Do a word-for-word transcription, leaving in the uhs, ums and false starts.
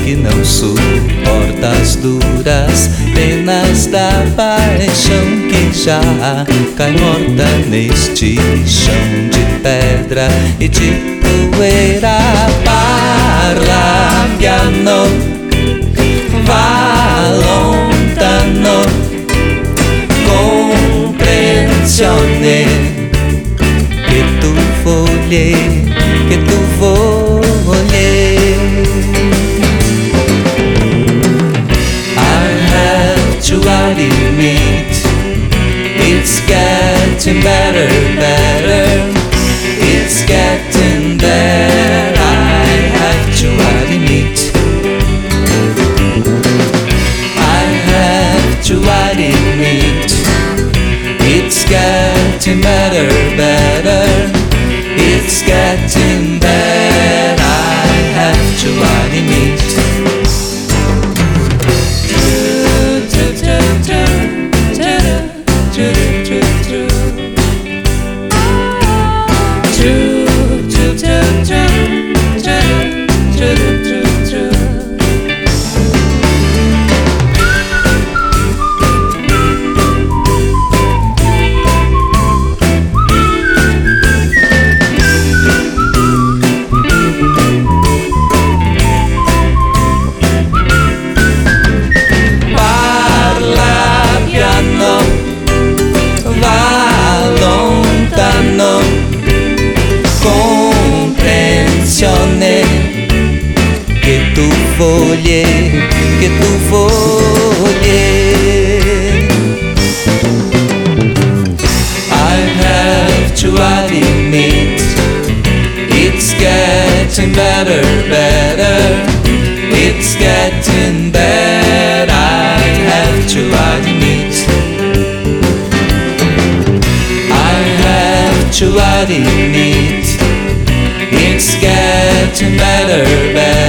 que não suporta as duras penas da paixão, que já cai morta neste chão de pedra e de poeira. Parla piano, va lontano, comprensione, che tu voglie, che tu voglie. I have to admit, it's getting better, better, it's getting there. I have to admit, I have to admit, it's getting better, better, it's getting better. I have to admit. Che tu voglie, che tu voglie. I have to admit, it's getting better, better, it's getting better. I have to admit, I have to admit, it's getting better, better,